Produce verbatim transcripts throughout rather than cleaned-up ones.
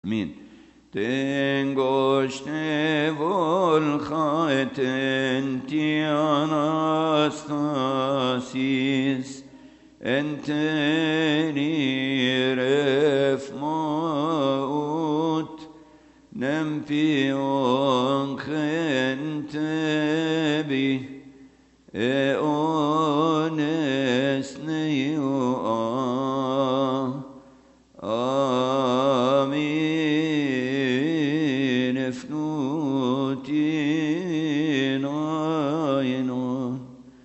مين تنگشته والخایت انتی اناستاسیس انتنی رف موت نمپی اون خنتبی اونس نیو آمین فنوتی ناینون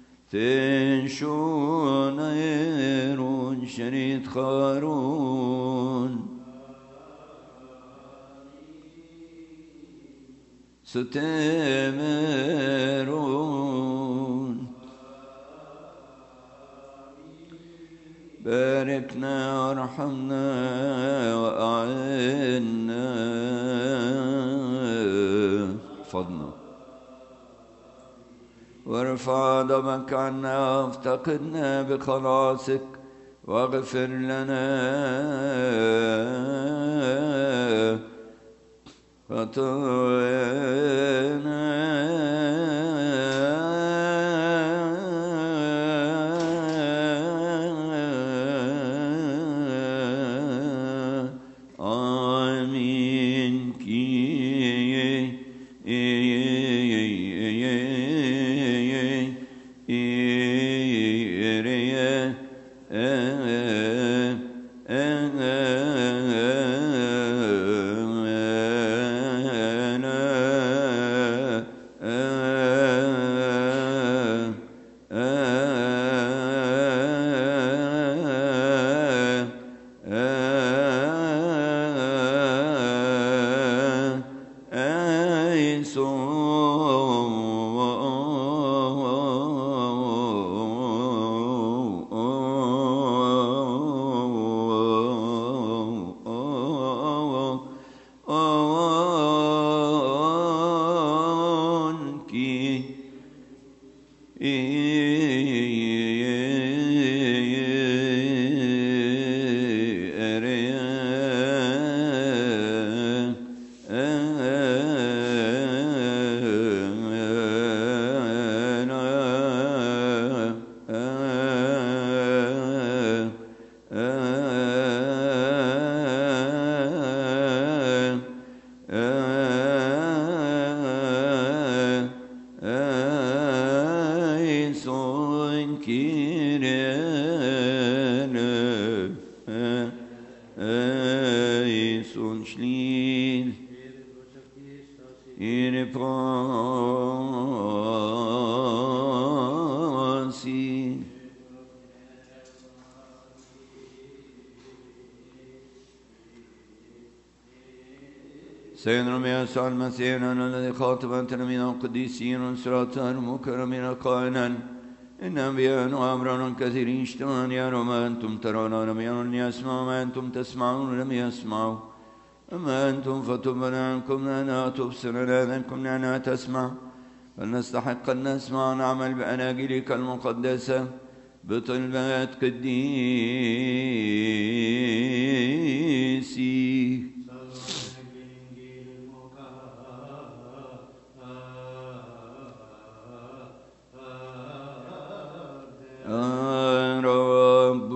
تنشون ایرون شرید خارون ستمرون باركنا وارحمنا وأعنا احفظنا وارفع ضمك عنا وافتقدنا بخلاصك واغفر لنا خطايانا آمين سيدنا يسوع المسيح الذي خاطب أنت من القديسين وسراتا المكرمين قائلا إن أنبياء وأمرا كثيرين اشتهون يروا ما أنتم ترون ولم يروا يسمعوا ما أنتم تسمعون ولم يسمعوا أما أنتم فتب عنكم لأنها تبصر لأنكم لأنها تسمع فلنستحق أن نسمع ونعمل بأناجيلك المقدسة بطلبات قديسي رب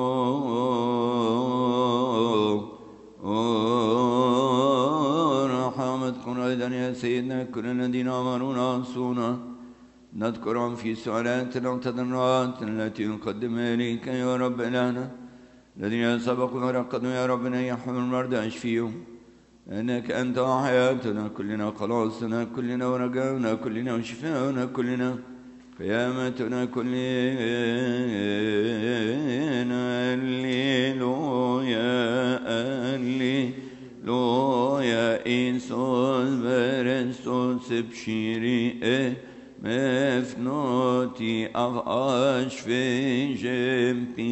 رحمتكم أيضا يا سيدنا كل الذين أمرونا وانصونا نذكرهم في سؤالاتنا وتضرعاتنا التي نقدم إليك يا رب إلهنا الذين سبقوا ورقدوا يا ربنا يحمل المرضى اشفيهم إنك أنت حياتنا كلنا خلاصنا كلنا ورجاؤنا كلنا وشفاؤنا كلنا قيامتنا كلنا الليلويا الليلويا إيسوس برستوس بشيري مفنوتي أغاش في جنبي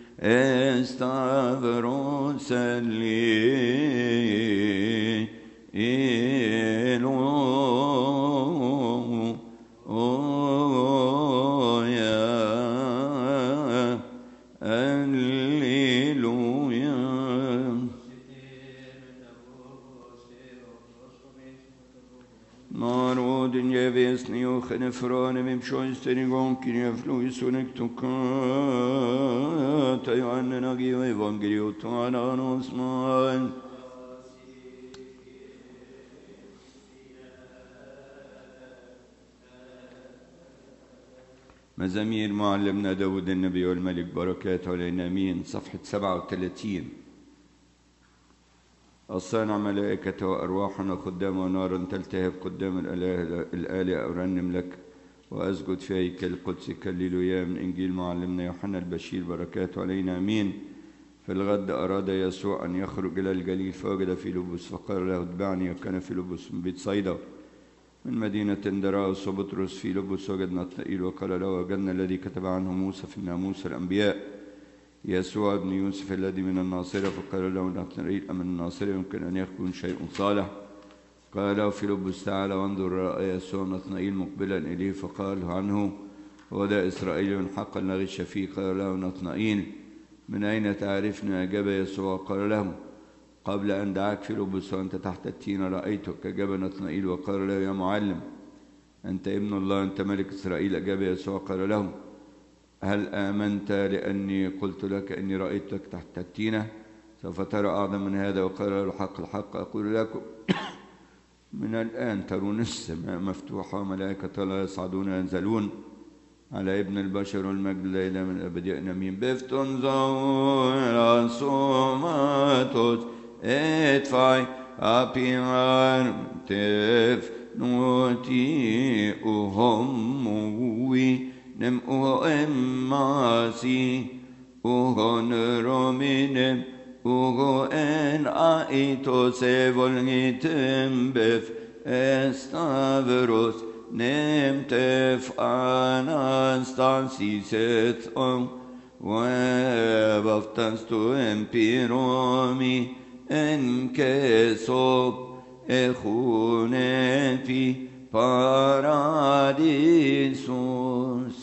استغفروس الليلويا den jävesni och genefrane vem sjönster igång kring jag fluisunek tukata Johannen agio evangeliot ananos man. مزامير معلمنا داود النبي والملك بركاته علينا امين. صفحة سبعة وثلاثين. الصانع ملائكة وأرواحنا خدام ونار تلتهب قدام الآلهة الآلهة أرنم لك وأسجد في هيكل القدس كالليلويا. من إنجيل معلمنا يوحنا البشير بركاته علينا امين. في الغد أراد يسوع أن يخرج إلى الجليل فوجد فيلبس فقال له اتبعني. وكان فيلبس من بيت صيدا من مدينة دراوس. وبطرس فيلبس وجد نتنائيل وقال له وجدنا الذي كتب عنه موسى في ناموس الأنبياء يسوع ابن يوسف الذي من الناصرة. فقال له نتنائيل أمن الناصرة يمكن أن يكون شيء صالح. قال له فيلبس تعالى وانظر. رأى يسوع نتنائيل مقبلا إليه فقال عنه هو ذا إسرائيل حقا لا غش فيه. قال له نتنائيل من أين تعرفني؟ أجاب يسوع قال له قبل أن دعاك فيلبس وأنت تحت التين رأيتك. أجاب نتنائيل وقال له يا معلم أنت ابن الله أنت ملك إسرائيل. أجاب يسوع قال له هل آمنت لأني قلت لك إني رأيتك تحت التينة؟ سوف ترى أعظم من هذا. وقال له الحق الحق أقول لكم من الآن ترون السماء مفتوحة وملائكة الله يصعدون وينزلون على ابن البشر والمجد ليلة من الأبدية آمين. بفتن زور صوماتوس et fai apiar tef noti uhomui nem uemasi uhon rominem ugo en aitos evolnitem bef estavros nem tef anastasis et om webaftastu empiromi en kesop echune fi paradisus.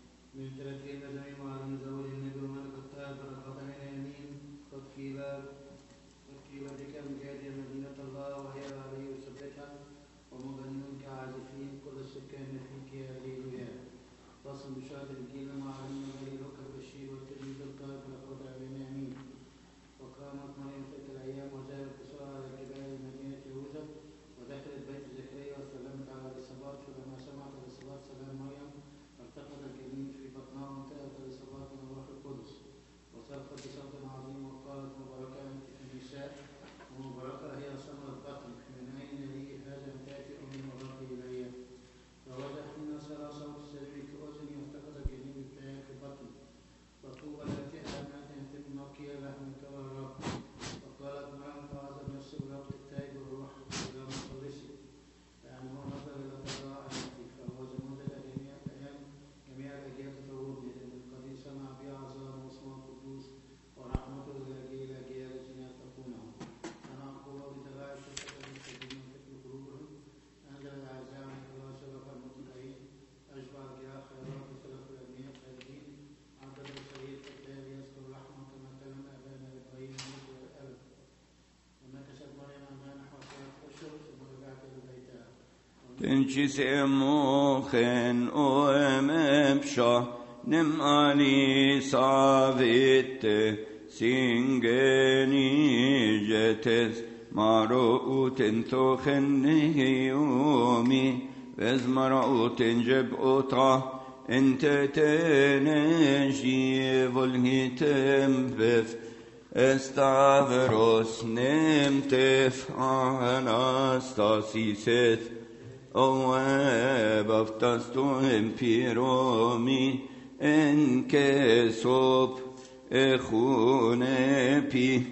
تنشس موخن ومبشا نم علي صافيت سينجني جتس مروت توخن يومي بز مروت جب أطع انت تنجي والهتم بف استعفروس نمتف أناستاسيست أواب أفتستو امبيرومي انكسوب اخوني بي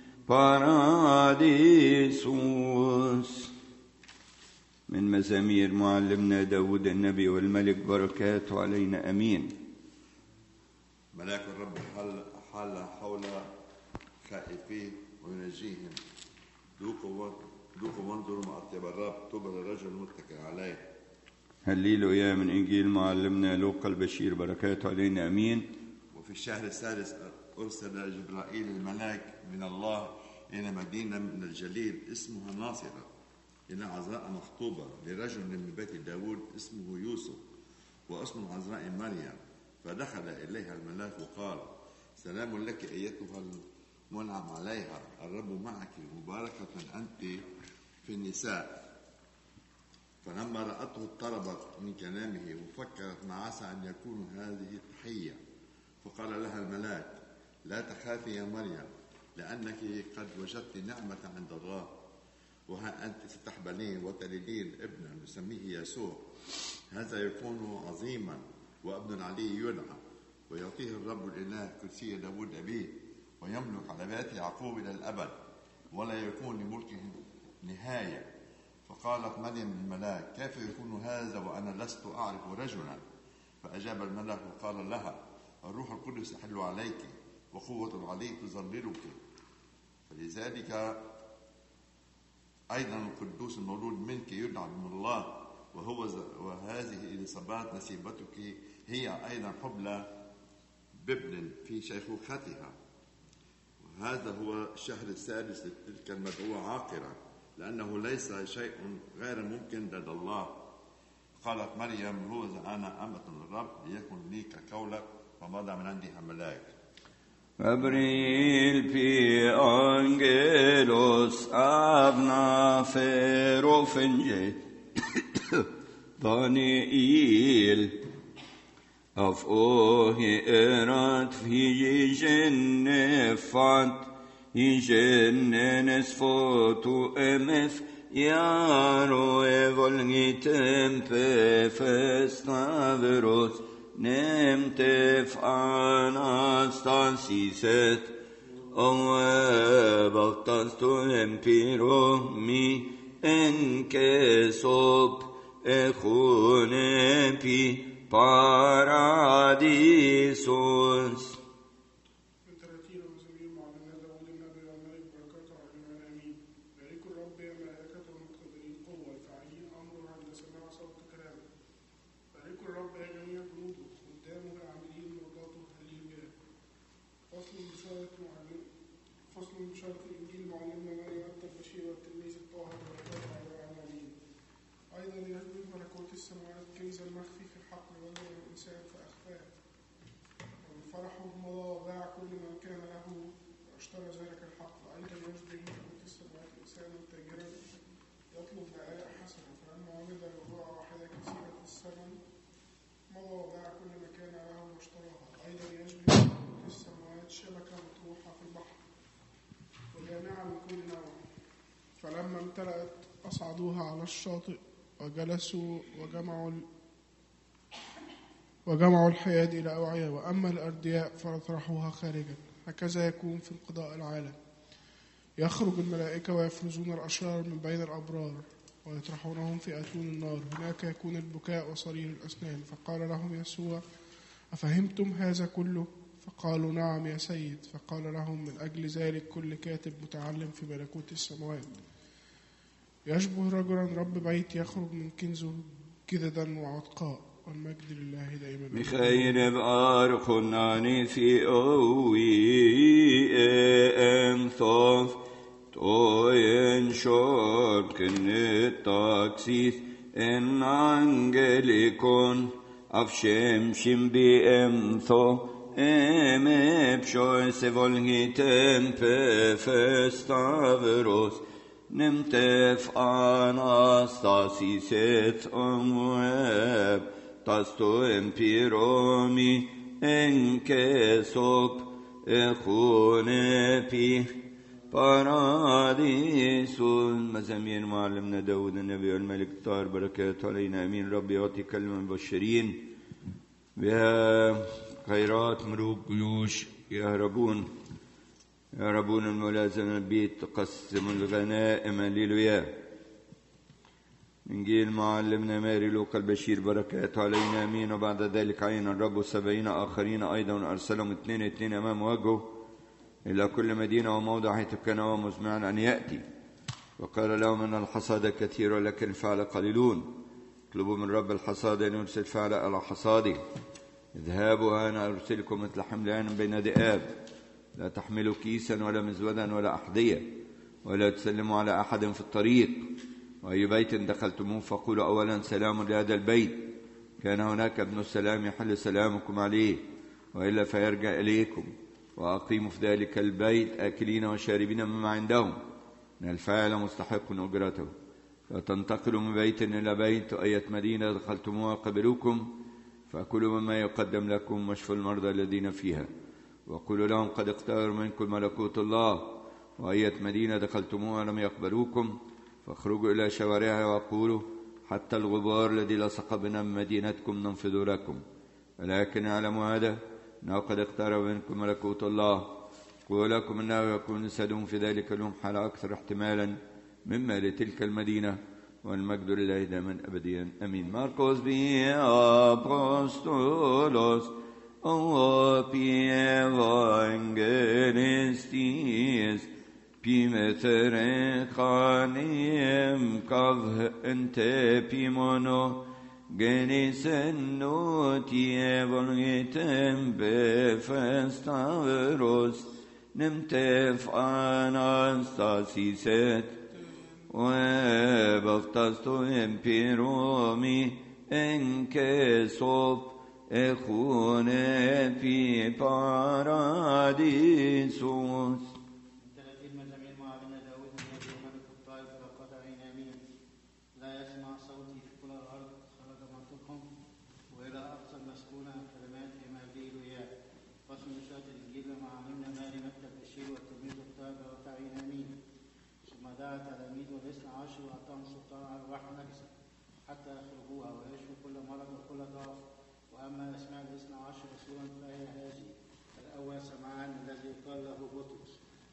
باراديسوس. من مزامير معلمنا داود النبي والملك بركاته علينا أمين. ملاك الرب حل, حل حول خائفيه وينجيهم. ذوقوا ذوقوا وانظروا مع أطيب الرب طوبى للرجل المتكل عليه. هللويا. من إنجيل معلمنا لوقا البشير بركاته علينا أمين. وفي الشهر الثالث أرسل جبرائيل الملاك من الله إلى مدينة من الجليل اسمها ناصرة إن عذراء مخطوبة لرجل من بيت داود اسمه يوسف واسم عذراء مريم. فدخل إليها الملاك وقال: سلام لك أيتها المنعم عليها، الرب معك، مباركة أنت في النساء. فلما رأته اضطربت من كلامه وفكرت ما عسى أن يكون هذه التحية. فقال لها الملاك: لا تخافي يا مريم، لأنك قد وجدت نعمة عند الله، وها أنت ستحبلين وتلدين ابنا نسميه يسوع. هذا يكون عظيما وابن عليه يدعى، ويعطيه الرب الإله كرسي داود أبيه، ويملك على بيت يعقوب إلى الأبد، ولا يكون لملكه نهاية. فقالت مريم للملاك: كيف يكون هذا وأنا لست أعرف رجلا؟ فأجاب الملاك وقال لها: الروح القدس يحل عليك، وقوة العلي تظللك، فلذلك أيضا القدوس المولود منك يدعى من الله. وهو وهذه إليصابات نسيبتك هي أيضا حبلى بابن في شيخوختها، وهذا هو الشهر السادس لتلك المدعوة عاقرا، لأنه ليس شيء غير ممكن لدى الله. قالت مريم: هو أنا أمة الرب، ليكن لي كقولك. فمضى من عندها ملاك. Gabriel pi angelos avna ferofenge Daniel af ohi erat fi jennefat i jennenes foto emef Jaro evolgitempe festavros Nemtef anastasiset Oebaltasto empiromi enkesop echunepi paradisos. فلما امتلأت أصعدوها على الشاطئ وجلسوا وجمعوا وجمعوا الحياد إلى أوعية، وأما الأردياء فاطرحوها خارجا. هكذا يكون في انقضاء العالم. يخرج الملائكة ويفرزون الأشرار من بين الأبرار ويطرحونهم في أتون النار، هناك يكون البكاء وصرير الأسنان. فقال لهم يسوع: أفهمتم هذا كله؟ فقالوا: نعم يا سيد. فقال لهم: من أجل ذلك كل كاتب متعلم في ملكوت السماوات يشبه رجلا رب بيت يخرج من كنزه كددا وعتقاء. والمجد لله دائما. مخير بار خناني في أوي أم ثوف توين شوب كنت تاكسيث إن أنجليكون أفشم شم بي أم ثو أم بشوي سيفولهي تمبي فستافروس نمتف أناستاسيست أمواب تستو امبيرومي انكسوب اخوني بي باراديسون. مزامير معلمنا داود النبي والملك طار بركات علينا امين. رب يعطي كلمة مبشرين بها خيرات ملوك جيوش يهربون يهربون الملازم البيت تقسم الغنائم هللويا. إنجيل معلمنا ماري لوقا البشير بركات علينا امين. وبعد ذلك عين الرب سبعين آخرين أيضا أرسلهم اثنين اثنين أمام وجهه إلى كل مدينة وموضع حيث كان هو مزمعا أن يأتي. وقال لهم أن الحصاد كثير ولكن الفعل قليلون. اطلبوا من رب الحصاد أن يرسل فعل على حصاده. اذهبوا أنا أرسلكم مثل حملان بين ذئاب، لا تحملوا كيسا ولا مزودا ولا أحذية، ولا تسلموا على أحد في الطريق، وأي بيت دخلتموه فقولوا أولا سلام لهذا البيت، كان هناك ابن السلام يحل سلامكم عليه، وإلا فيرجع إليكم. وأقيموا في ذلك البيت آكلين وشاربين مما عندهم، إن الفاعل مستحق أجرته. فتنتقلوا من بيت إلى بيت، أية مدينة دخلتموها قبلوكم، فأكلوا مما يقدم لكم واشفوا المرضى الذين فيها، وقولوا لهم قد اختار منكم ملكوت الله. وأية مدينة دخلتموها لم يقبلوكم، فاخرجوا إلى شوارعها وقولوا حتى الغبار الذي لصق بنا من مدينتكم ننفذ لكم. ولكن اعلموا هذا، أنه قد اختار منكم ملكوت الله. قول لكم أنه يكون سدوم في ذلك اليوم حال أكثر احتمالا مما لتلك المدينة، والمجد لله دائما أبديا آمين. ماركوس بي أبوستولوس أو بي إيفانجيليستيس بي متر خانيم كافه أنت بي مونو جنسنوتي volgitem befestaveros nemtef anastasiset وبفتستو امبيرومي انكسوب اخون في باراديسوس. ثلاثين مزامير معلمنا داود النبي وملك الطائف لقد عينامين. لا يسمع صوتي في كل الارض، خرج منطقهم والى اقصى المسكونه كلمات اماديل وياه. فصل نشاط الانجيل معلمنا ماري مكتب بشير والتلميذ الطائف لقد عينامين. ثم دعا تلاميذ الاثنى عشر واعطاهم سلطان على الروح نجسه حتى يخرجوها ويشفوا كل مرض وكل ضعف. واما اسماء الاثنى عشر رسولا فهي هذه: الاول سمعان الذي قال له بطرس،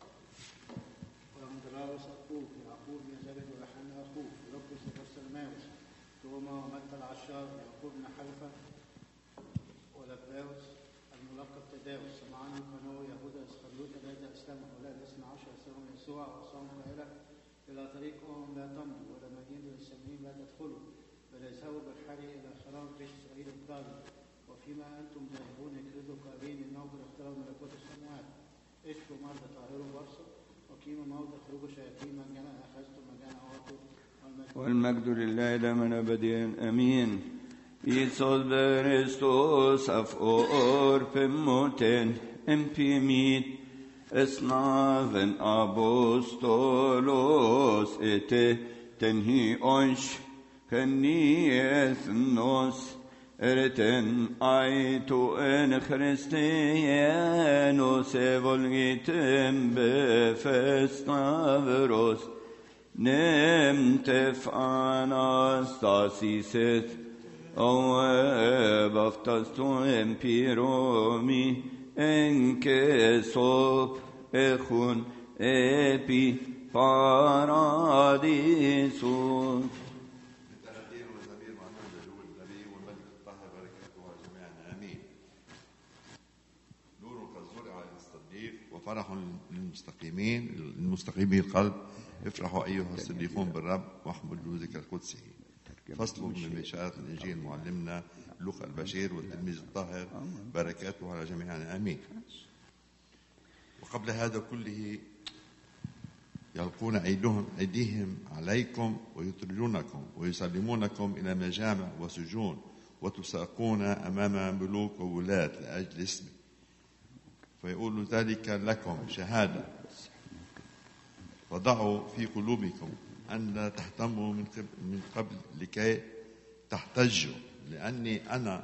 واندراوس اخوه، يعقوب بن زبد ويوحنا اخوه، فيلبس وبرسلماوس، توما ومتى العشار، يعقوب بن حلفه ولباوس الملقب تداوس، سمعان وقنوه، يهوذا اسخريوط الذي اسلم. هؤلاء الاثنى عشر اسلمهم يسوع واوصاهم قائلا: الى طريقهم لا تمضوا، والى مدينه السامريين لا تدخلوا، بل اذهبوا بالحري الى خراب بيت اسرائيل الضال. وفيما انتم ذاهبون اكرزوا قائلين انه قد اقترب ملكوت السماوات. اشفوا مرضى، طهروا وابصروا، وقيموا موتى، اخرجوا شياطين، مجانا اخذتم مجانا اعطوا، والمجد لله دائما ابديا امين. Iisus Christus af or pimoten empimit esnaven apostolos ete tenhi oish kenniethnos ereten aitu en Christianos evolgitem befestaveros nemtef anastasiset او بفتستو امبيرومي انكسوب اخون ابي باراديسوس. التهدير والزمير مع نور النبي والملك الطاهر بركاته جميعا امين. نور قد زرع للصديق وفرح للمستقيمين للمستقيمي القلب. افرحوا ايها الصديقون بالرب واحمدوا ذكر قدسه. فصل من بشارة الإنجيل معلمنا لوقا البشير والتلميذ الطاهر بركاته على جميعنا آمين. وقبل هذا كله يلقون أيديهم, أيديهم عليكم ويطردونكم ويسلمونكم إلى مجامع وسجون وتساقون أمام ملوك وولاة لأجل اسمي، فيقول ذلك لكم شهادة. وضعوا في قلوبكم أن لا تهتموا من قبل, من قبل لكي تحتجوا، لأني أنا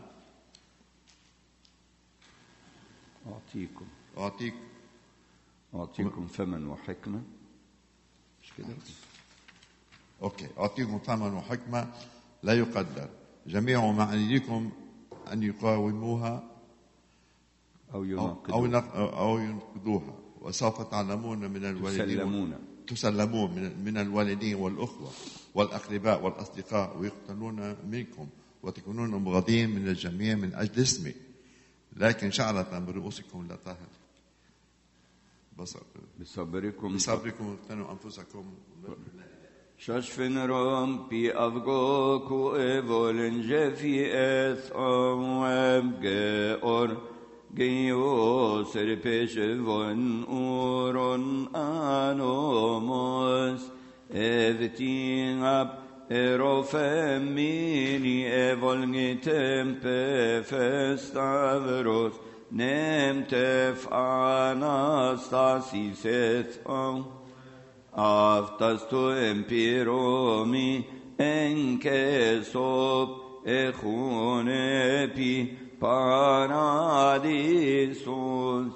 أعطيكم أعطيكم أعطيكم فمن وحكمة. مش كده؟ أوكي. أعطيكم فمن وحكمة لا يقدر. جميع معانيكم أن يقاوموها أو ينقضوها أو, أو ينقضوها. وسوف تعلمون من الوالدين تسلمون تسلمون من, من الوالدين والأخوة والأقرباء والأصدقاء ويقتلون منكم وتكونون مبغضين من الجميع من أجل اسمي، لكن شعرة برؤوسكم لا طاهر. بصبركم بصبركم اقتنوا أنفسكم. شاشفن رام بي أفغوكو إيفولن جفي إث أواب جئور Geos erpeshe von uron anomos Everything up erofemini evolgitem pefestavros nemtef anastasis et on aftas to empiromi enke sop echunepi paradisus.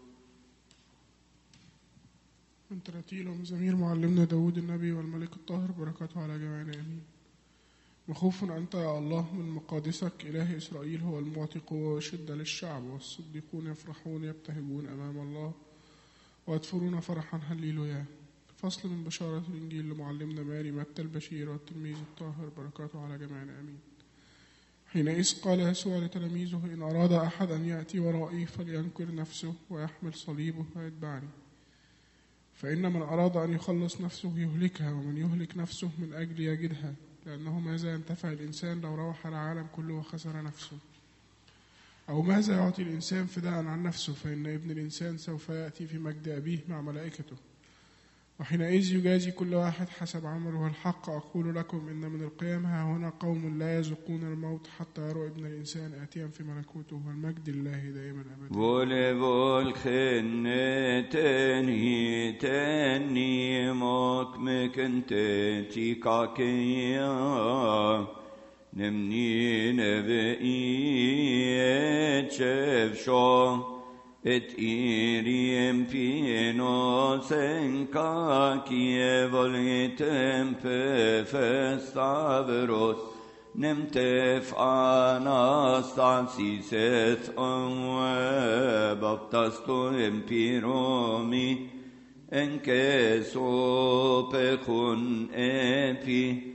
من تراتيل ومزامير معلمنا داود النبي والملك الطاهر بركاته على جميعنا آمين. مخوف أنت يا الله من مقادسك إله إسرائيل هو المعطي قوة وشدة للشعب، والصديقون يفرحون يبتهجون أمام الله ويطفرون فرحا هللويا. فصل من بشارة الإنجيل لمعلمنا ماري متى البشير والتلميذ الطاهر بركاته على جميعنا آمين. حينئذ قال يسوع لتلاميذه: إن أراد أحد أن يأتي ورائي فلينكر نفسه ويحمل صليبه ويتبعني. فإن من أراد أن يخلص نفسه يهلكها، ومن يهلك نفسه من أجل يجدها. لأنه ماذا ينتفع الإنسان لو روح العالم كله وخسر نفسه؟ أو ماذا يعطي الإنسان فداء عن نفسه؟ فإن ابن الإنسان سوف يأتي في مجد أبيه مع ملائكته، وحينئذ يجازي كل واحد حسب عمله. الحق أقول لكم إن من القيام ها هنا قوم لا يذوقون الموت حتى يروا ابن الإنسان آتيا في ملكوته، والمجد لله دائما أبدا. Volevol kheneteni teni mokmekente tikakeya nemni nevei etchevsho et iriem pinos enka kievolitem pefestavros nemtef anastasis et onwe baptasto empiromi enke sopekun epi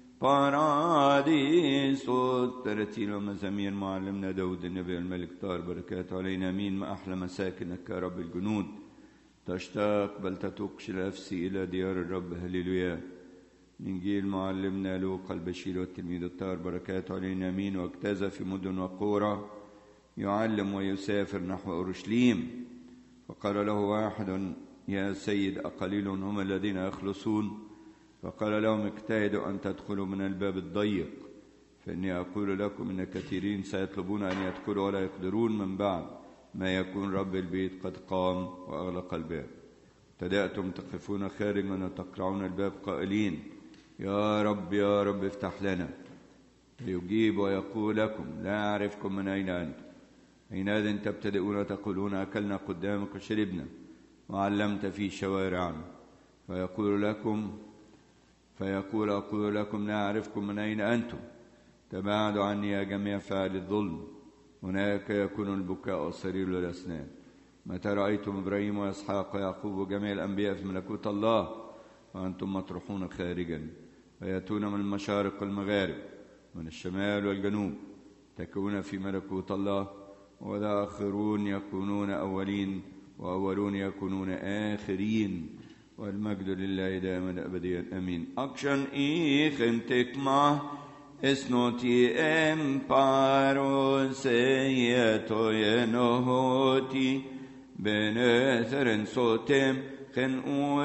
paradiso. ترتيل ومزامير معلمنا داود النبي الملك طاهر بركاته علينا امين. ما احلى مساكنك يا رب الجنود، تشتاق بل تتوقش نفسي الى ديار الرب. هللويا. إنجيل معلمنا لوقا البشير والتلميذ الطاهر بركاته علينا امين. واجتاز في مدن وقرى يعلم ويسافر نحو اورشليم، فقال له واحد: يا سيد أقليل هم الذين يخلصون؟ فقال لهم: اجتهدوا أن تدخلوا من الباب الضيق، فإني أقول لكم إن كثيرين سيطلبون أن يدخلوا ولا يقدرون من بعد ما يكون رب البيت قد قام وأغلق الباب. ابتدأتم تقفون خارجا وتقرعون الباب قائلين: يا رب يا رب افتح لنا. فيجيب ويقول لكم: لا أعرفكم من أين أنتم. حينئذ تبتدئون تقولون: أكلنا قدامك وشربنا وعلمت في شوارعنا. فيقول لكم فيقول أقول لكم: لا أعرفكم من أين أنتم، تباعدوا عني يا جميع فاعل الظلم. هناك يكون البكاء والصرير للأسنان. متى رأيتم إبراهيم وإسحاق ويعقوب وجميع الأنبياء في ملكوت الله وأنتم مطروحون خارجا، فيأتون من المشارق والمغارب من الشمال والجنوب، تكون في ملكوت الله. وذا آخرون يكونون أولين وأولون يكونون آخرين، والمجد لله دائما أبديا آمين. أكشن إيخن تكما اسنوتي امبارو سيتو ينوهوتي بنثرن صوتم خن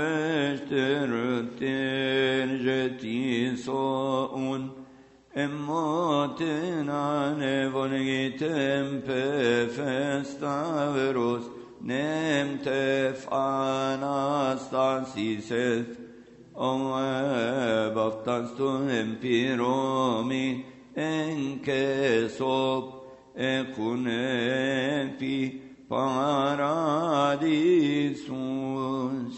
اوشترتن جتي صاون اموتنا نفوليتم بفستاوروس نمتف اناستاسيسث O baptasto empiromi enke sop ekunepi paradisus.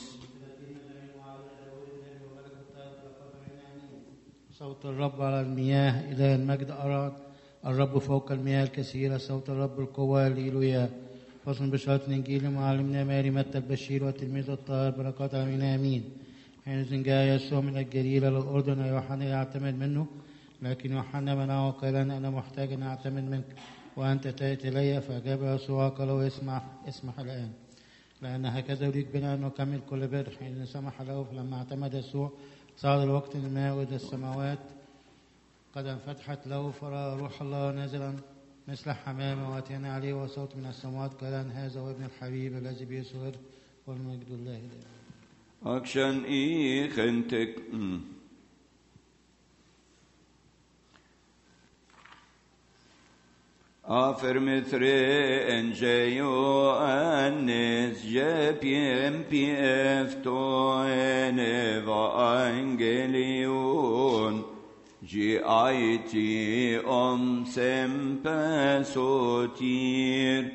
صوت الرب على المياه، إله المجد أراد الرب فوق المياه الكثيرة. صوت الرب القوة، هللويا. فصل بشارة الإنجيل معلمنا ماري متى البشير والتلميذ الطاهر بركات آمين آمين. حينئذ جاء يسوع من الجليل إلى الأردن ويوحنا يعتمد منه، لكن يوحنا منعه قائلا: أنا محتاج أن أعتمد منك وأنت تأتي إلي. فأجاب يسوع قال له: اسمح اسمح الآن، لأن هكذا يريد بنا أن نكمل كل بر. حين سمح له، فلما اعتمد يسوع صعد الوقت الماء إلى السماوات قد انفتحت له، فرأى روح الله نازلا مثل حمامة وأتينا عليه، وصوت من السماوات قائلا: هذا هو ابن الحبيب الذي به سررت، والمجد لله. Action ich entek. Afirmitre enjeyo annes je piem piefto eneva angelion ji aiti om sempe sotir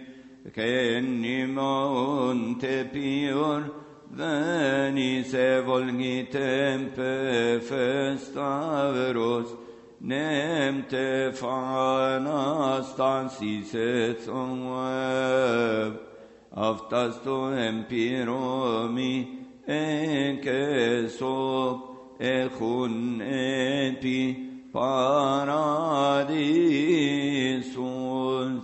kenimon tepior veni se volgitem pe festaveros nemte fanastasis et omweb aftasto empiromi enkesop echun epi paradisus.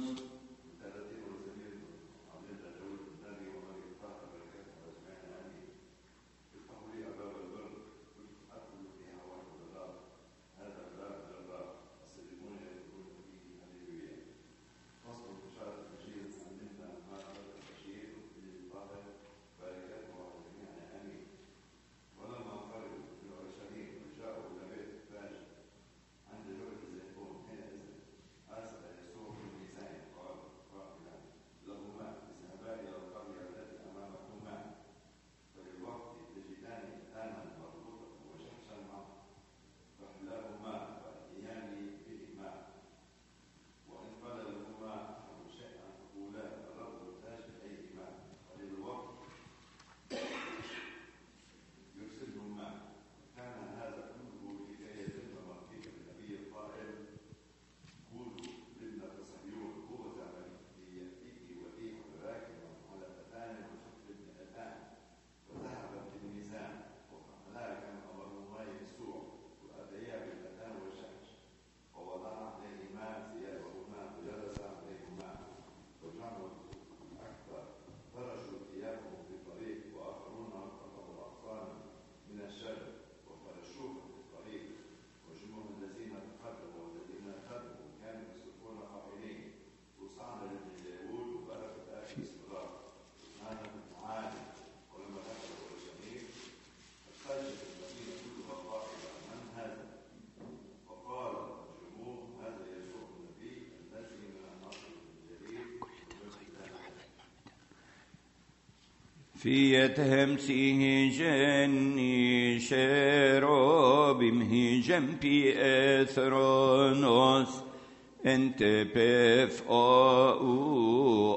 فيتهم سيه جني شروبم هي جنبي اثرونوس انت بف او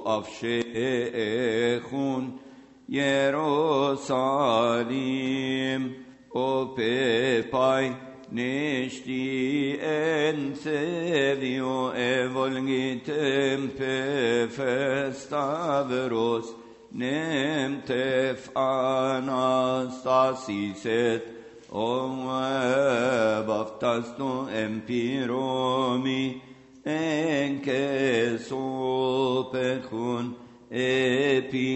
افشيخون يروساليم او بيباي نشتي ان سيفيو ايفولغيتم بفستافروس nemtef anastasiset omweb aftasto empiromi enkesopechun epi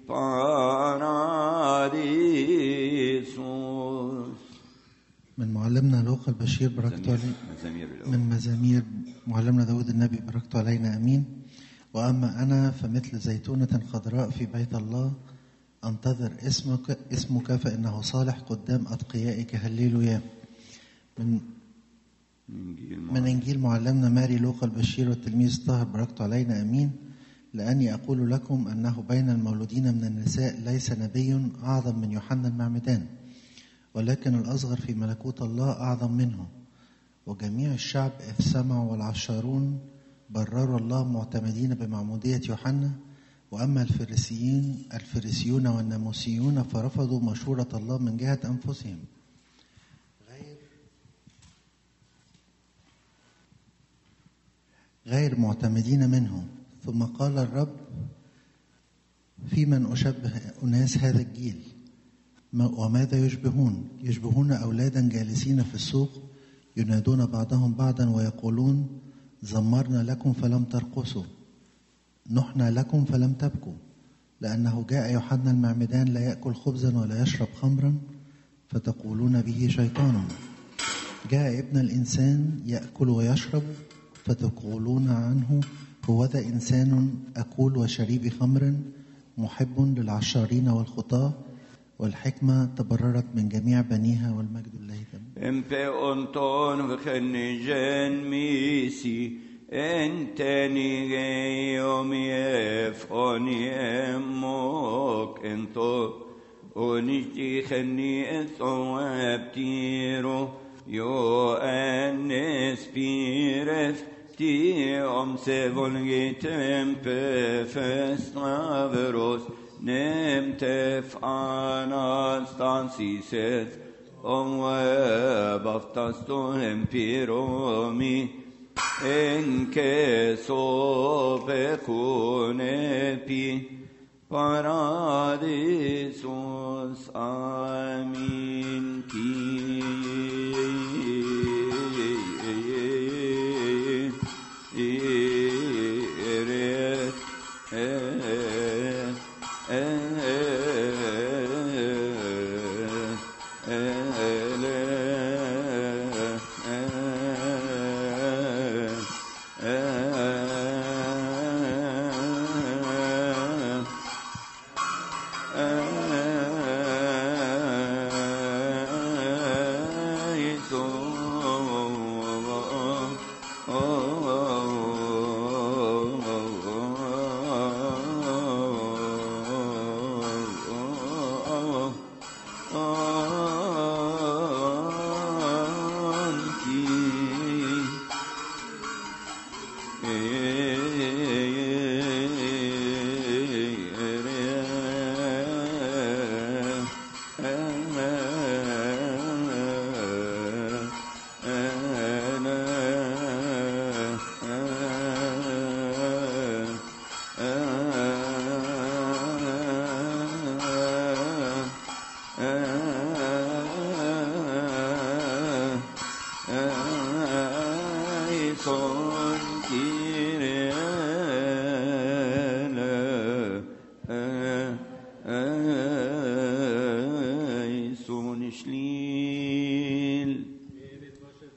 paradisus. من معلمنا لوقا البشير بركته علي من مزامير معلمنا داود النبي بركته علينا امين. وأما أنا فمثل زيتونة خضراء في بيت الله أنتظر اسمك اسمك فإنه صالح قدام أتقيائك هللويا. من من إنجيل معلمنا ماري لوقا البشير والتلميذ الطاهر بركته علينا أمين. لأني أقول لكم أنه بين المولودين من النساء ليس نبي أعظم من يوحنا المعمدان، ولكن الأصغر في ملكوت الله أعظم منه. وجميع الشعب إذ سمعوا والعشارون برروا الله معتمدين بمعمودية يوحنا. وأما الفريسيين الفريسيون والناموسيون فرفضوا مشورة الله من جهة أنفسهم غير غير معتمدين منه. ثم قال الرب: في من أشبه أناس هذا الجيل، وماذا يشبهون؟ يشبهون أولادا جالسين في السوق ينادون بعضهم بعضا ويقولون: زمرنا لكم فلم ترقصوا، نحنا لكم فلم تبكوا. لأنه جاء يوحنا المعمدان لا يأكل خبزا ولا يشرب خمرا فتقولون به شيطان. جاء ابن الإنسان يأكل ويشرب فتقولون عنه هو ذا إنسان أكول وشريب خمر محب للعشارين والخطاة والحكمة تبررت من جميع بنيها والمجد لله تمام. امبي أنتون وخني جن ميسي انتني يوم يفخني امك انتو ونشتي خني الثواب تيرو يو انس بيرف تي ام سيفولغي تمبي فستنافروس نمت فانا ستانسيسيس ام وبفتستو امبيرومي en che sove cunepi paradisus amin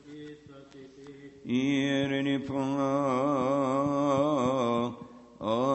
Oh